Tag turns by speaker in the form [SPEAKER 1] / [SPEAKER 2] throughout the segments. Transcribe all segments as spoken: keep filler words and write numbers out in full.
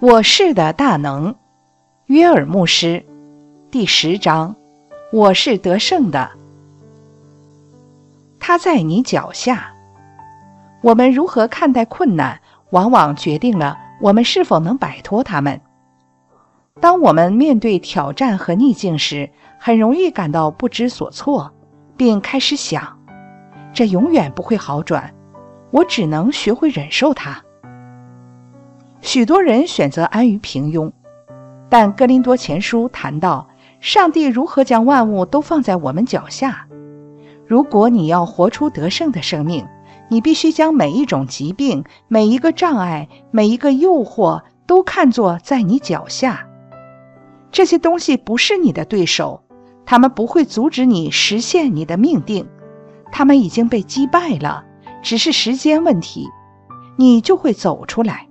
[SPEAKER 1] 我是的大能，约尔牧师，第十章，我是得胜的。他在你脚下。我们如何看待困难，往往决定了我们是否能摆脱它们。当我们面对挑战和逆境时，很容易感到不知所措，并开始想，这永远不会好转，我只能学会忍受它。许多人选择安于平庸，但哥林多前书谈到上帝如何将万物都放在我们脚下。如果你要活出得胜的生命，你必须将每一种疾病、每一个障碍、每一个诱惑都看作在你脚下。这些东西不是你的对手，他们不会阻止你实现你的命定，他们已经被击败了，只是时间问题，你就会走出来。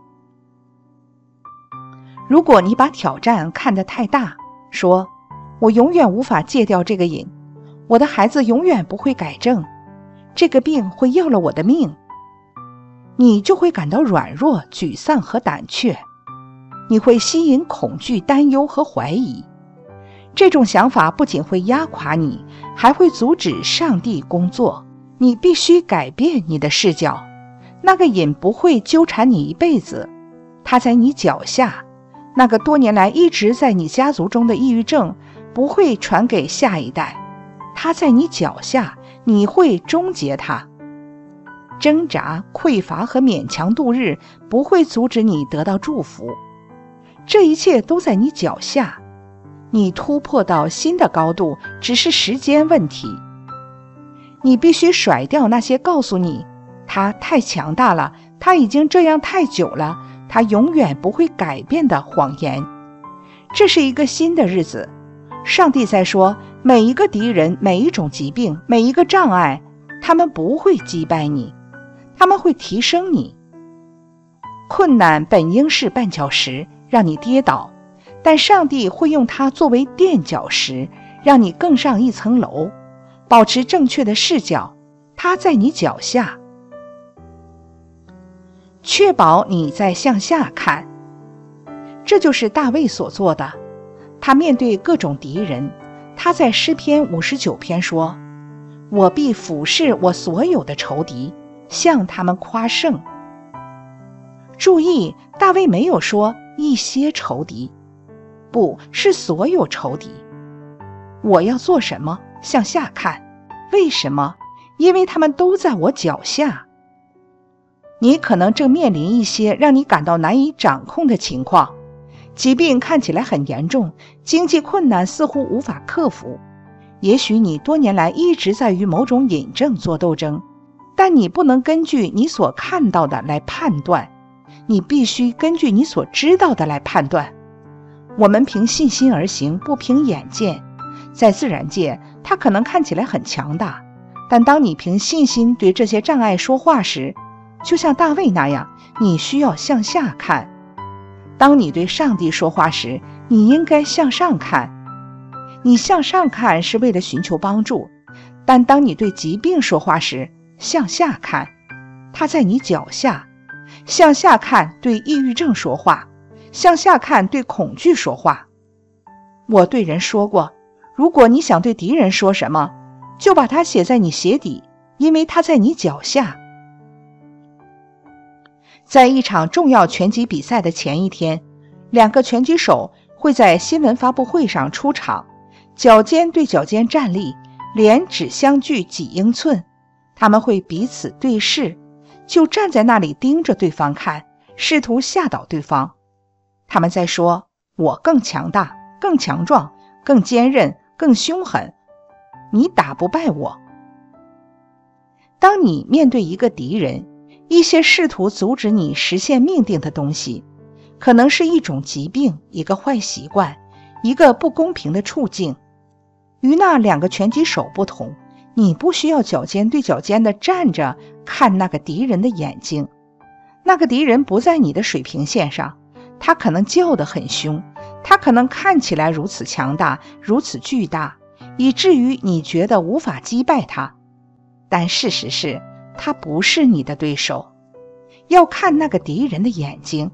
[SPEAKER 1] 如果你把挑战看得太大，说我永远无法戒掉这个瘾，我的孩子永远不会改正，这个病会要了我的命，你就会感到软弱、沮丧和胆怯，你会吸引恐惧、担忧和怀疑。这种想法不仅会压垮你，还会阻止上帝工作。你必须改变你的视角，那个瘾不会纠缠你一辈子，它在你脚下。那个多年来一直在你家族中的抑郁症不会传给下一代，它在你脚下，你会终结它。挣扎、匮乏和勉强度日不会阻止你得到祝福，这一切都在你脚下，你突破到新的高度只是时间问题。你必须甩掉那些告诉你他太强大了，他已经这样太久了，他永远不会改变的谎言。这是一个新的日子，上帝在说，每一个敌人、每一种疾病、每一个障碍，他们不会击败你，他们会提升你。困难本应是绊脚石，让你跌倒，但上帝会用它作为垫脚石，让你更上一层楼。保持正确的视角，它在你脚下。确保你在向下看，这就是大卫所做的。他面对各种敌人，他在诗篇五十九篇说，我必俯视我所有的仇敌，向他们夸胜。注意，大卫没有说一些仇敌，不是所有仇敌。我要做什么？向下看。为什么？因为他们都在我脚下。你可能正面临一些让你感到难以掌控的情况，疾病看起来很严重，经济困难似乎无法克服。也许你多年来一直在与某种瘾症做斗争，但你不能根据你所看到的来判断，你必须根据你所知道的来判断。我们凭信心而行，不凭眼见。在自然界，它可能看起来很强大，但当你凭信心对这些障碍说话时，就像大卫那样，你需要向下看。当你对上帝说话时，你应该向上看。你向上看是为了寻求帮助，但当你对疾病说话时，向下看，它在你脚下。向下看对抑郁症说话，向下看对恐惧说话。我对人说过，如果你想对敌人说什么，就把它写在你鞋底，因为它在你脚下。在一场重要拳击比赛的前一天，两个拳击手会在新闻发布会上出场，脚尖对脚尖站立，脸只相距几英寸。他们会彼此对视，就站在那里盯着对方看，试图吓倒对方。他们在说，我更强大，更强壮，更坚韧，更凶狠，你打不败我。当你面对一个敌人，一些试图阻止你实现命定的东西，可能是一种疾病，一个坏习惯，一个不公平的处境。与那两个拳击手不同，你不需要脚尖对脚尖地站着看那个敌人的眼睛。那个敌人不在你的水平线上，他可能叫得很凶，他可能看起来如此强大，如此巨大，以至于你觉得无法击败他。但事实是，他不是你的对手。要看那个敌人的眼睛，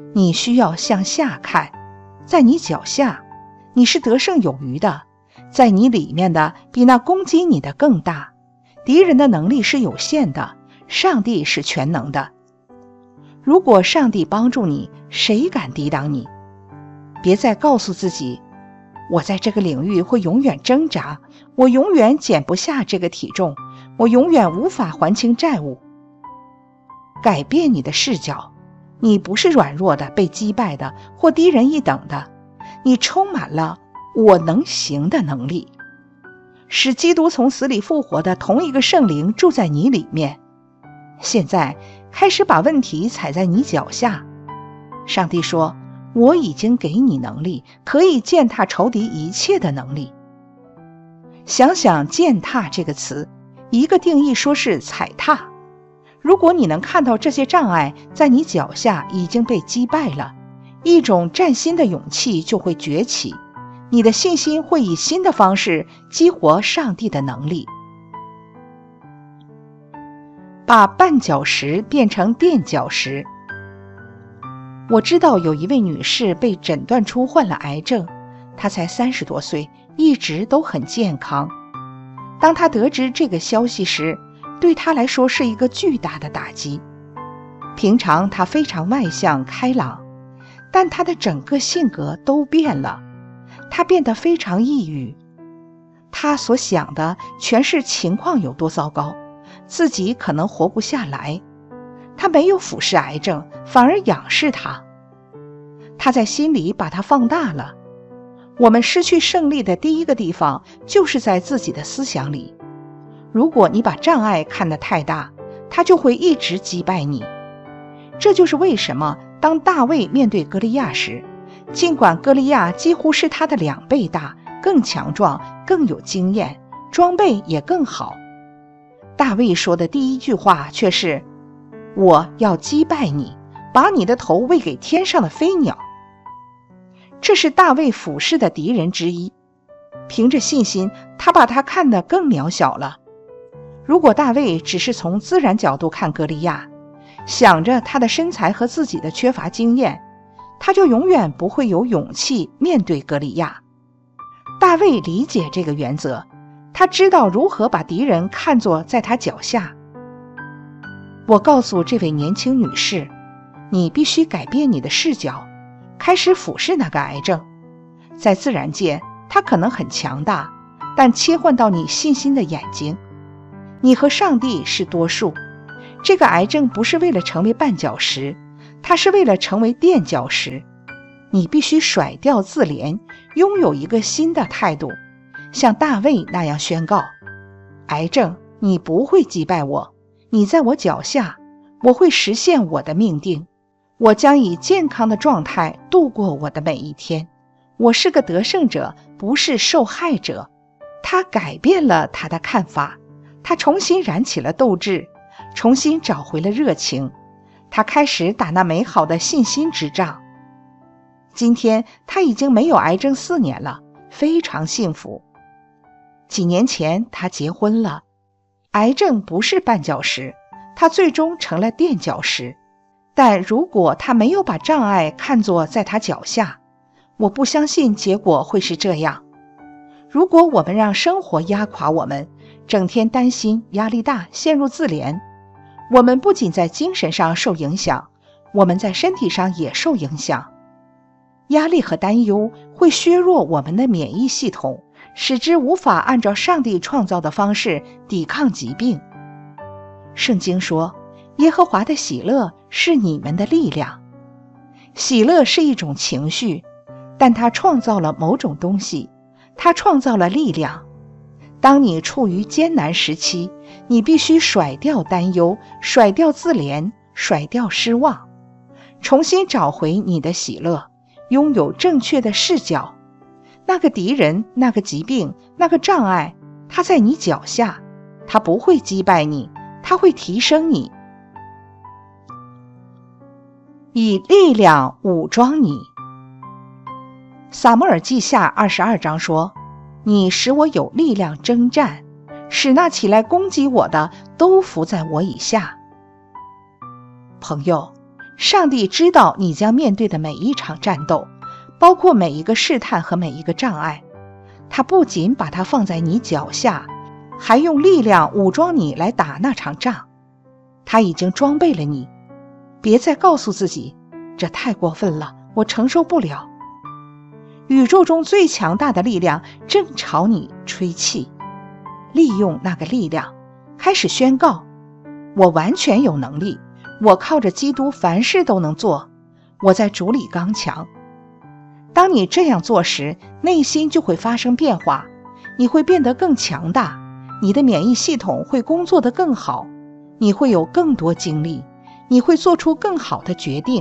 [SPEAKER 1] 你需要向下看，在你脚下，你是得胜有余的，在你里面的比那攻击你的更大。敌人的能力是有限的，上帝是全能的。如果上帝帮助你，谁敢抵挡你？别再告诉自己，我在这个领域会永远挣扎，我永远减不下这个体重，我永远无法还清债务。改变你的视角，你不是软弱的、被击败的或低人一等的，你充满了我能行的能力。使基督从死里复活的同一个圣灵住在你里面。现在开始把问题踩在你脚下。上帝说，我已经给你能力，可以践踏仇敌一切的能力。想想践踏这个词，一个定义说是踩踏。如果你能看到这些障碍在你脚下已经被击败了，一种崭新的勇气就会崛起，你的信心会以新的方式激活上帝的能力。把绊脚石变成垫脚石。我知道有一位女士被诊断出患了癌症，她才三十多岁，一直都很健康。当她得知这个消息时，对她来说是一个巨大的打击。平常她非常外向开朗，但她的整个性格都变了，她变得非常抑郁。她所想的全是情况有多糟糕，自己可能活不下来。他没有俯视癌症，反而仰视它。他在心里把它放大了。我们失去胜利的第一个地方，就是在自己的思想里。如果你把障碍看得太大，它就会一直击败你。这就是为什么当大卫面对歌利亚时，尽管歌利亚几乎是他的两倍大，更强壮，更有经验，装备也更好，大卫说的第一句话却是，我要击败你，把你的头喂给天上的飞鸟。这是大卫俯视的敌人之一，凭着信心，他把他看得更渺小了。如果大卫只是从自然角度看歌利亚，想着他的身材和自己的缺乏经验，他就永远不会有勇气面对歌利亚。大卫理解这个原则，他知道如何把敌人看作在他脚下。我告诉这位年轻女士，你必须改变你的视角，开始俯视那个癌症。在自然界，它可能很强大，但切换到你信心的眼睛，你和上帝是多数。这个癌症不是为了成为绊脚石，它是为了成为垫脚石。你必须甩掉自怜，拥有一个新的态度，像大卫那样宣告，癌症，你不会击败我，你在我脚下，我会实现我的命定，我将以健康的状态度过我的每一天。我是个得胜者，不是受害者。他改变了他的看法，他重新燃起了斗志，重新找回了热情，他开始打那美好的信心之仗。今天他已经没有癌症四年了，非常幸福。几年前他结婚了，癌症不是绊脚石，他最终成了垫脚石。但如果他没有把障碍看作在他脚下，我不相信结果会是这样。如果我们让生活压垮我们，整天担心、压力大，陷入自怜，我们不仅在精神上受影响，我们在身体上也受影响。压力和担忧会削弱我们的免疫系统，使之无法按照上帝创造的方式抵抗疾病。圣经说，耶和华的喜乐是你们的力量。喜乐是一种情绪，但它创造了某种东西，它创造了力量。当你处于艰难时期，你必须甩掉担忧，甩掉自怜，甩掉失望，重新找回你的喜乐，拥有正确的视角。那个敌人，那个疾病，那个障碍，它在你脚下，它不会击败你，它会提升你。以力量武装你。撒母耳记下二十二章说，你使我有力量征战，使那起来攻击我的都伏在我以下。朋友， 上帝知道你将面对的每一场战斗，包括每一个试探和每一个障碍。他不仅把它放在你脚下，还用力量武装你来打那场仗。他已经装备了你，别再告诉自己，这太过分了，我承受不了。宇宙中最强大的力量正朝你吹气，利用那个力量，开始宣告：我完全有能力，我靠着基督凡事都能做，我在主里刚强。当你这样做时，内心就会发生变化，你会变得更强大，你的免疫系统会工作得更好，你会有更多精力，你会做出更好的决定。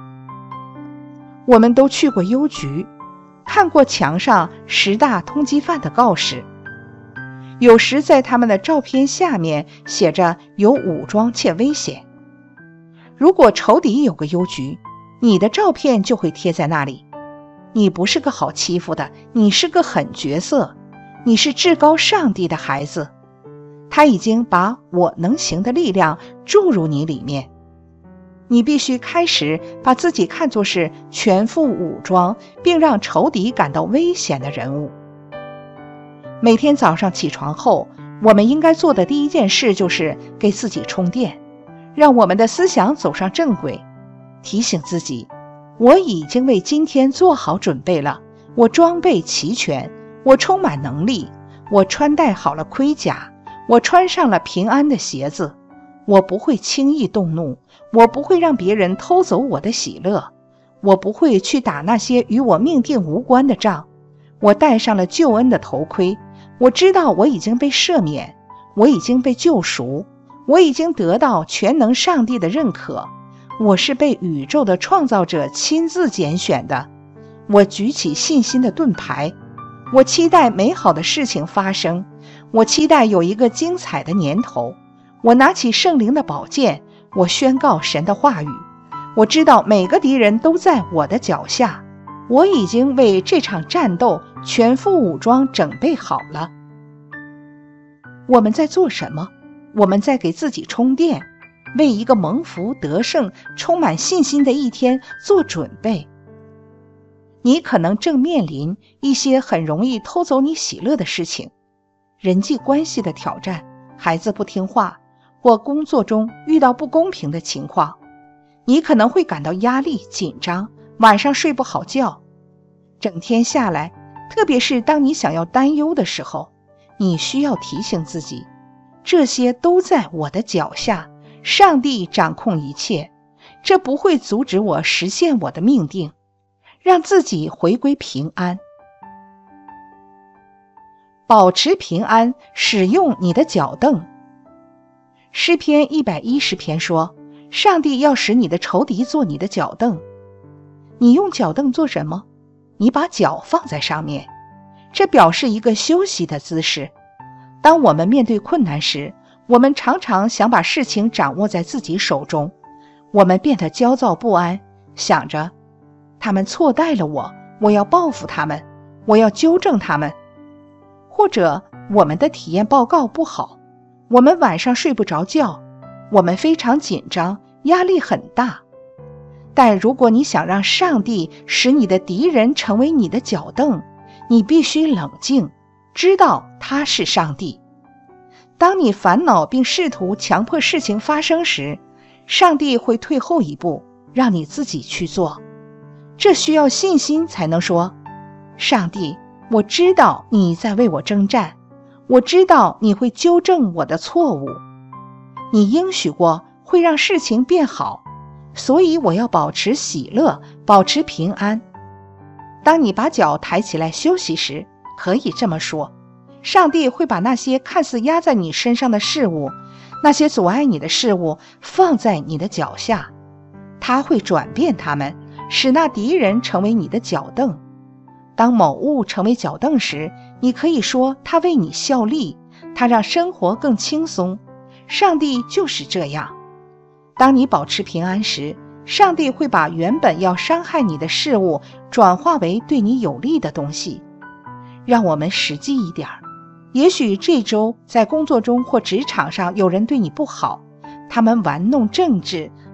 [SPEAKER 1] 我们都去过邮局，看过墙上十大通缉犯的告示，有时在他们的照片下面写着有武装且危险。如果仇敌有个邮局，你的照片就会贴在那里。你不是个好欺负的，你是个狠角色，你是至高上帝的孩子。他已经把我能行的力量注入你里面。你必须开始把自己看作是全副武装并让仇敌感到危险的人物。每天早上起床后，我们应该做的第一件事就是给自己充电，让我们的思想走上正轨，提醒自己，我已经为今天做好准备了，我装备齐全，我充满能力，我穿戴好了盔甲，我穿上了平安的鞋子，我不会轻易动怒，我不会让别人偷走我的喜乐，我不会去打那些与我命定无关的仗。我戴上了救恩的头盔，我知道我已经被赦免，我已经被救赎，我已经得到全能上帝的认可，我是被宇宙的创造者亲自拣选的。我举起信心的盾牌，我期待美好的事情发生，我期待有一个精彩的年头。我拿起圣灵的宝剑，我宣告神的话语。我知道每个敌人都在我的脚下，我已经为这场战斗全副武装整备好了。我们在做什么？我们在给自己充电，为一个蒙福得胜充满信心的一天做准备。你可能正面临一些很容易偷走你喜乐的事情，人际关系的挑战，孩子不听话，或工作中遇到不公平的情况。你可能会感到压力紧张，晚上睡不好觉。整天下来，特别是当你想要担忧的时候，你需要提醒自己，这些都在我的脚下，上帝掌控一切，这不会阻止我实现我的命定，让自己回归平安。保持平安，使用你的脚凳。诗篇一百一十篇说，上帝要使你的仇敌做你的脚凳。你用脚凳做什么？你把脚放在上面，这表示一个休息的姿势。当我们面对困难时，我们常常想把事情掌握在自己手中，我们变得焦躁不安，想着他们错待了我，我要报复他们，我要纠正他们。或者我们的体验报告不好，我们晚上睡不着觉，我们非常紧张，压力很大。但如果你想让上帝使你的敌人成为你的脚凳，你必须冷静，知道他是上帝。当你烦恼并试图强迫事情发生时，上帝会退后一步，让你自己去做。这需要信心才能说，上帝，我知道你在为我征战，我知道你会纠正我的错误，你应许过会让事情变好，所以我要保持喜乐，保持平安。当你把脚抬起来休息时，可以这么说，上帝会把那些看似压在你身上的事物，那些阻碍你的事物放在你的脚下，他会转变它们，使那敌人成为你的脚凳。当某物成为脚凳时，你可以说它为你效力，它让生活更轻松。上帝就是这样。当你保持平安时，上帝会把原本要伤害你的事物转化为对你有利的东西。让我们实际一点，也许这周在工作中或职场上有人对你不好，他们玩弄政治，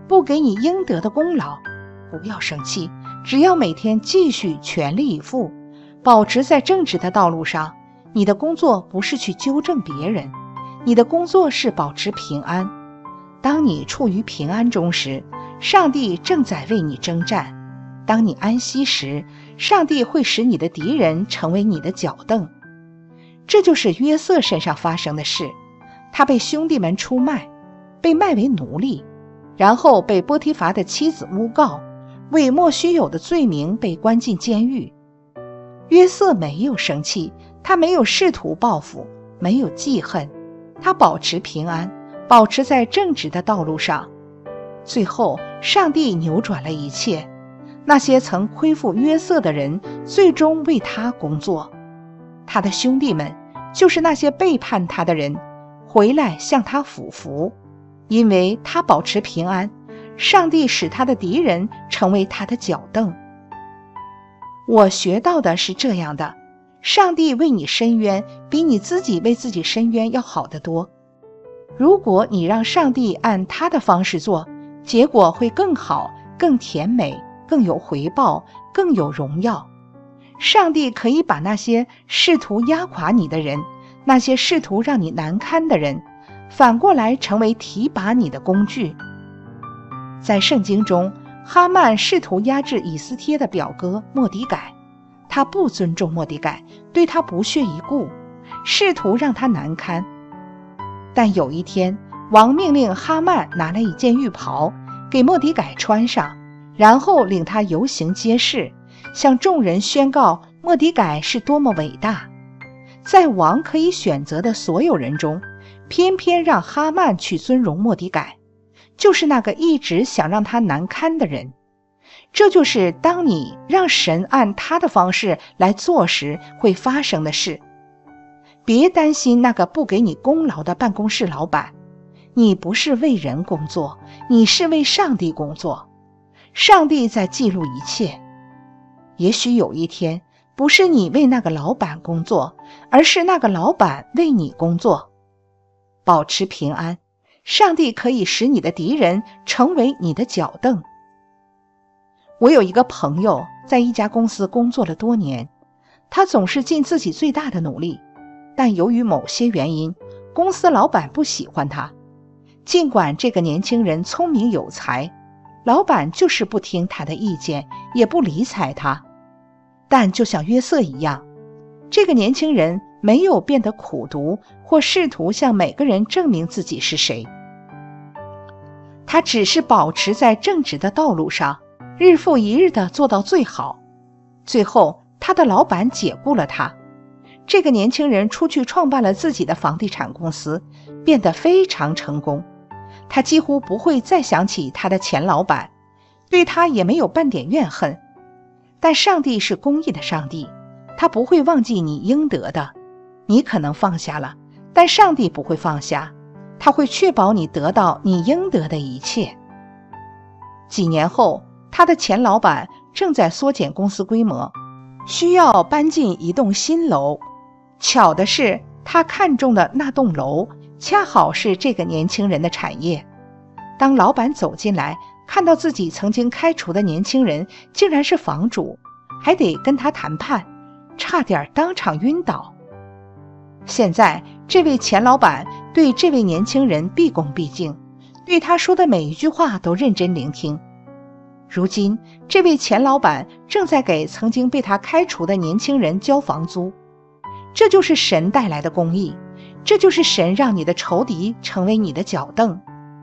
[SPEAKER 1] 不给你应得的功劳，不要生气，只要每天继续全力以赴，保持在正直的道路上。你的工作不是去纠正别人，你的工作是保持平安。当你处于平安中时，上帝正在为你征战；当你安息时，上帝会使你的敌人成为你的脚凳。这就是约瑟身上发生的事。他被兄弟们出卖，被卖为奴隶，然后被波提乏的妻子诬告，为莫须有的罪名被关进监狱。约瑟没有生气，他没有试图报复，没有记恨，他保持平安，保持在正直的道路上。最后，上帝扭转了一切，那些曾亏负约瑟的人最终为他工作。他的兄弟们，就是那些背叛他的人，回来向他俯伏，因为他保持平安，上帝使他的敌人成为他的脚凳。我学到的是这样的，上帝为你伸冤，比你自己为自己伸冤要好得多。如果你让上帝按他的方式做，结果会更好，更甜美，更有回报，更有荣耀。上帝可以把那些试图压垮你的人，那些试图让你难堪的人，反过来成为提拔你的工具。在圣经中，哈曼试图压制以斯帖的表哥末底改，他不尊重末底改，对他不屑一顾，试图让他难堪。但有一天，王命令哈曼拿了一件浴袍给末底改穿上，然后领他游行街市，向众人宣告末底改是多么伟大。在王可以选择的所有人中，偏偏让哈曼去尊荣末底改，就是那个一直想让他难堪的人。这就是当你让神按他的方式来做时会发生的事。别担心那个不给你功劳的办公室老板，你不是为人工作，你是为上帝工作。上帝在记录一切。也许有一天，不是你为那个老板工作，而是那个老板为你工作。保持平安，上帝可以使你的敌人成为你的脚凳。我有一个朋友在一家公司工作了多年，他总是尽自己最大的努力，但由于某些原因，公司老板不喜欢他。尽管这个年轻人聪明有才，老板就是不听他的意见，也不理睬他。但就像约瑟一样，这个年轻人没有变得苦毒，或试图向每个人证明自己是谁。他只是保持在正直的道路上，日复一日地做到最好。最后，他的老板解雇了他。这个年轻人出去创办了自己的房地产公司，变得非常成功。他几乎不会再想起他的前老板，对他也没有半点怨恨。但上帝是公义的上帝，他不会忘记你应得的。你可能放下了，但上帝不会放下，他会确保你得到你应得的一切。几年后，他的前老板正在缩减公司规模，需要搬进一栋新楼。巧的是，他看中的那栋楼恰好是这个年轻人的产业。当老板走进来，看到自己曾经开除的年轻人竟然是房主，还得跟他谈判，差点当场晕倒。现在这位前老板对这位年轻人毕恭毕敬，对他说的每一句话都认真聆听。如今这位前老板正在给曾经被他开除的年轻人交房租。这就是神带来的公义，这就是神让你的仇敌成为你的脚凳。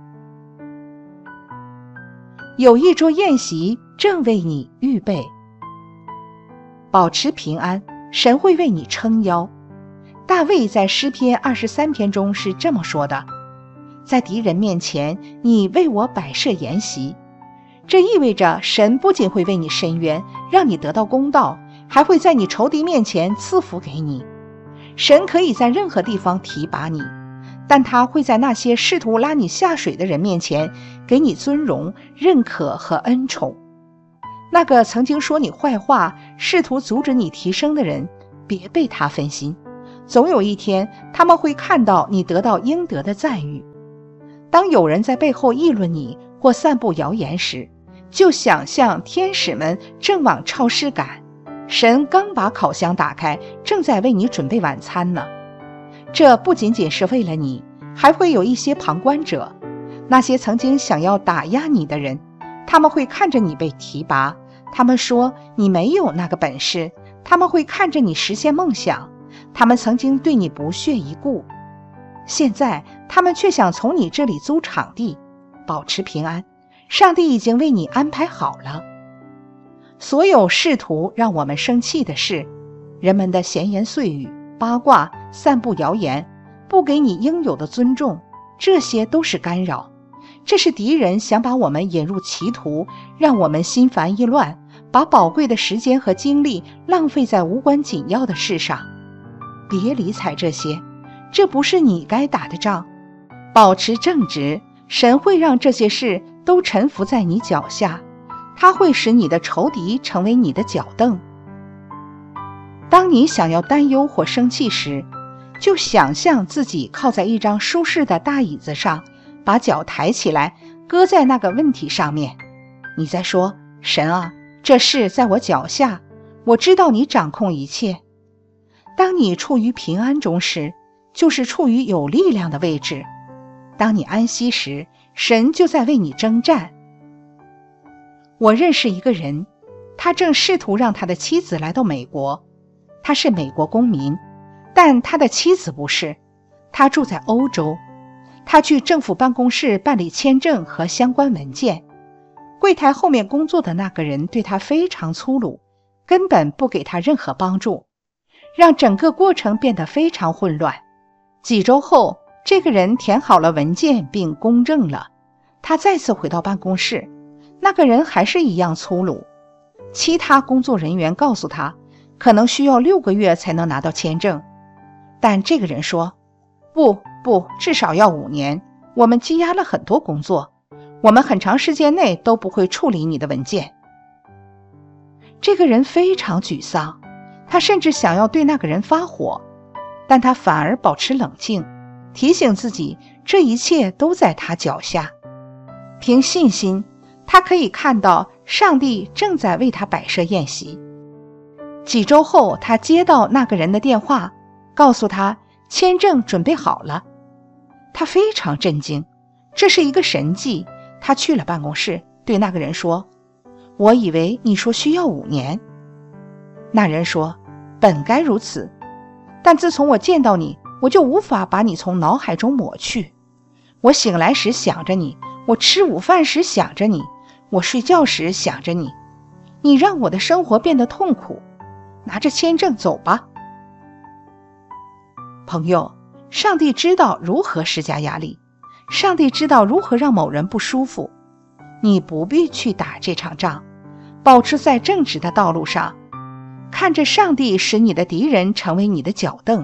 [SPEAKER 1] 有一桌宴席正为你预备。保持平安，神会为你撑腰。大卫在诗篇二十三篇中是这么说的：在敌人面前，你为我摆设筵席。这意味着神不仅会为你伸冤，让你得到公道，还会在你仇敌面前赐福给你。神可以在任何地方提拔你，但他会在那些试图拉你下水的人面前给你尊荣、认可和恩宠。那个曾经说你坏话、试图阻止你提升的人，别被他分心，总有一天他们会看到你得到应得的赞誉。当有人在背后议论你、 或散布谣言时，就想象天使们正往超市赶，神刚把烤箱打开，正在为你准备晚餐呢。这不仅仅是为了你，还会有一些旁观者，那些曾经想要打压你的人，他们会看着你被提拔，他们说你没有那个本事，他们会看着你实现梦想，他们曾经对你不屑一顾，现在他们却想从你这里租场地。保持平安，上帝已经为你安排好了。所有试图让我们生气的事，人们的闲言碎语、八卦、散布谣言，不给你应有的尊重，这些都是干扰。这是敌人想把我们引入歧途，让我们心烦意乱，把宝贵的时间和精力浪费在无关紧要的事上。别理睬这些，这不是你该打的仗。保持正直，神会让这些事都臣服在你脚下，他会使你的仇敌成为你的脚凳。当你想要担忧或生气时，就想象自己靠在一张舒适的大椅子上，把脚抬起来，搁在那个问题上面。你在说，神啊，这事在我脚下，我知道你掌控一切。当你处于平安中时，就是处于有力量的位置。当你安息时，神就在为你征战。我认识一个人，他正试图让他的妻子来到美国。他是美国公民，但他的妻子不是，他住在欧洲。他去政府办公室办理签证和相关文件，柜台后面工作的那个人对他非常粗鲁，根本不给他任何帮助，让整个过程变得非常混乱。几周后，这个人填好了文件并公证了，他再次回到办公室，那个人还是一样粗鲁。其他工作人员告诉他，可能需要六个月才能拿到签证，但这个人说，不不，至少要五年，我们积压了很多工作，我们很长时间内都不会处理你的文件。这个人非常沮丧，他甚至想要对那个人发火，但他反而保持冷静，提醒自己这一切都在他脚下。凭信心，他可以看到上帝正在为他摆设宴席。几周后，他接到那个人的电话，告诉他签证准备好了。他非常震惊，这是一个神迹。他去了办公室，对那个人说，我以为你说需要五年。那人说，本该如此，但自从我见到你，我就无法把你从脑海中抹去。我醒来时想着你，我吃午饭时想着你，我睡觉时想着你。你让我的生活变得痛苦，拿着签证走吧。朋友，上帝知道如何施加压力，上帝知道如何让某人不舒服。你不必去打这场仗，保持在正直的道路上，看着上帝使你的敌人成为你的脚凳。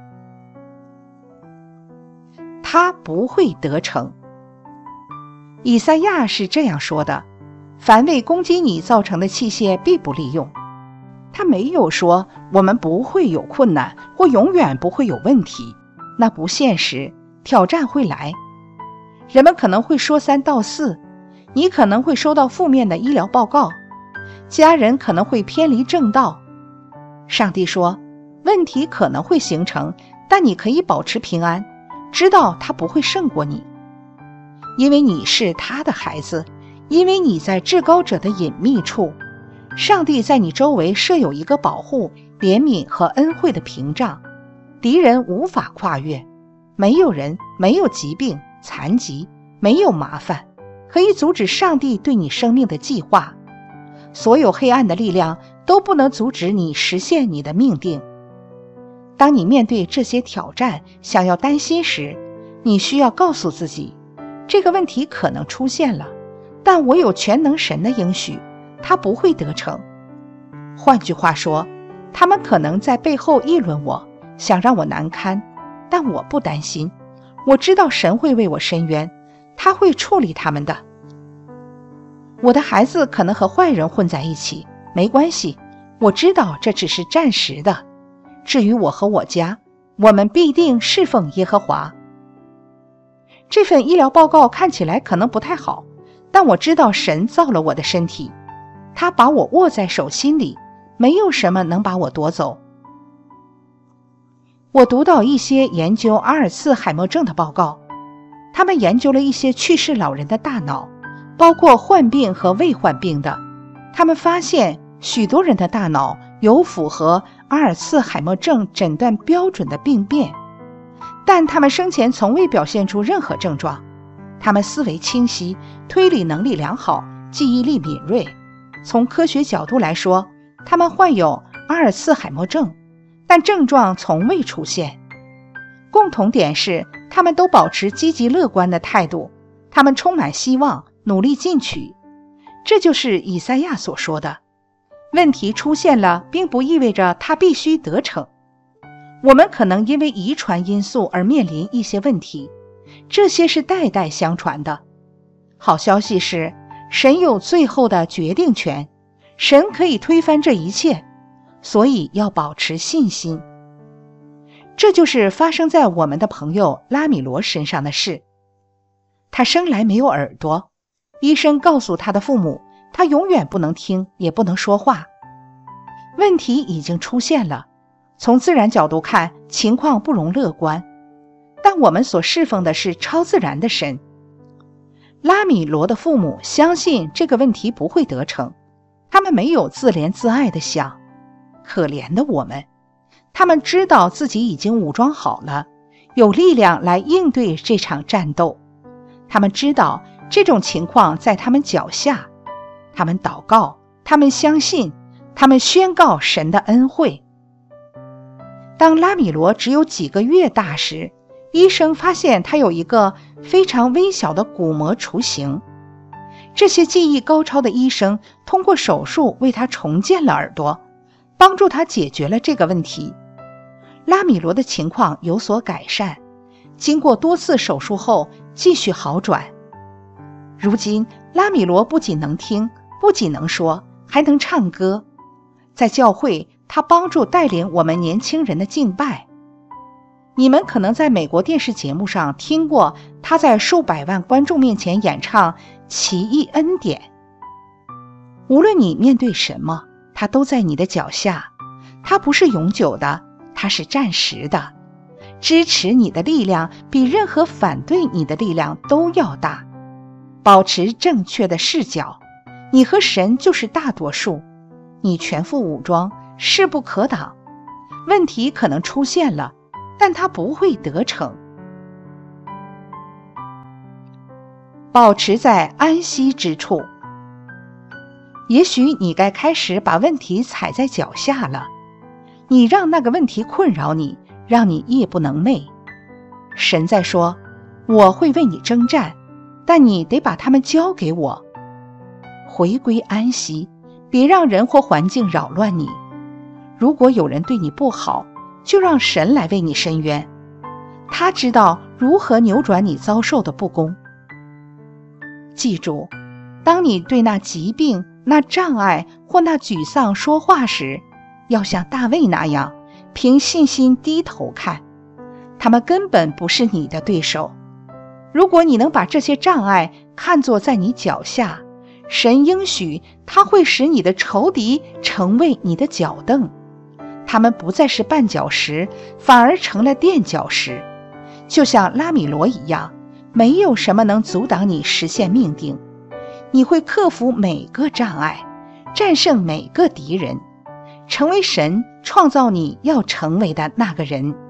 [SPEAKER 1] 他不会得逞。以赛亚是这样说的，凡为攻击你造成的器械必不利用。他没有说我们不会有困难或永远不会有问题，那不现实，挑战会来。人们可能会说三道四，你可能会收到负面的医疗报告，家人可能会偏离正道。上帝说，问题可能会形成，但你可以保持平安，知道他不会胜过你，因为你是他的孩子，因为你在至高者的隐秘处。上帝在你周围设有一个保护、怜悯和恩惠的屏障，敌人无法跨越。没有人，没有疾病、残疾，没有麻烦，可以阻止上帝对你生命的计划。所有黑暗的力量都不能阻止你实现你的命定。当你面对这些挑战，想要担心时，你需要告诉自己，这个问题可能出现了，但我有全能神的应许，他不会得逞。换句话说，他们可能在背后议论我，想让我难堪，但我不担心。我知道神会为我伸冤，他会处理他们的。我的孩子可能和坏人混在一起，没关系，我知道这只是暂时的。至于我和我家，我们必定侍奉耶和华。这份医疗报告看起来可能不太好， 但我知道神造了我的身体，他把我握在手心里，没有什么能把我夺走。我读到一些研究阿尔茨海默症的报告，他们研究了一些去世老人的大脑，包括患病和未患病的。他们发现许多人的大脑有符合阿尔茨海默症诊断标准的病变，但他们生前从未表现出任何症状。他们思维清晰，推理能力良好，记忆力敏锐。从科学角度来说，他们患有阿尔茨海默症，但症状从未出现。共同点是，他们都保持积极乐观的态度，他们充满希望，努力进取。这就是以赛亚所说的，问题出现了，并不意味着它必须得逞。我们可能因为遗传因素而面临一些问题，这些是代代相传的。好消息是，神有最后的决定权，神可以推翻这一切，所以要保持信心。这就是发生在我们的朋友拉米罗身上的事。他生来没有耳朵，医生告诉他的父母，他永远不能听，也不能说话。问题已经出现了，从自然角度看，情况不容乐观，但我们所侍奉的是超自然的神。拉米罗的父母相信这个问题不会得逞，他们没有自怜自爱的想，可怜的我们，他们知道自己已经武装好了，有力量来应对这场战斗。他们知道这种情况在他们脚下，他们祷告，他们相信，他们宣告神的恩惠。当拉米罗只有几个月大时，医生发现他有一个非常微小的鼓膜雏形。这些技艺高超的医生通过手术为他重建了耳朵，帮助他解决了这个问题。拉米罗的情况有所改善，经过多次手术后继续好转。如今拉米罗不仅能听，不仅能说，还能唱歌。在教会，他帮助带领我们年轻人的敬拜。你们可能在美国电视节目上听过他在数百万观众面前演唱《奇异恩典》。无论你面对什么，他都在你的脚下。他不是永久的，他是暂时的。支持你的力量比任何反对你的力量都要大。保持正确的视角，你和神就是大多数。你全副武装，势不可挡。问题可能出现了，但它不会得逞。保持在安息之处。也许你该开始把问题踩在脚下了。你让那个问题困扰你，让你夜不能寐。神在说，我会为你征战，但你得把他们交给我。回归安息，别让人或环境扰乱你。如果有人对你不好，就让神来为你伸冤。他知道如何扭转你遭受的不公。记住，当你对那疾病、那障碍或那沮丧说话时，要像大卫那样，凭信心低头看。他们根本不是你的对手。如果你能把这些障碍看作在你脚下，神应许他会使你的仇敌成为你的脚凳。他们不再是绊脚石，反而成了垫脚石。就像拉米罗一样，没有什么能阻挡你实现命定。你会克服每个障碍，战胜每个敌人，成为神创造你要成为的那个人。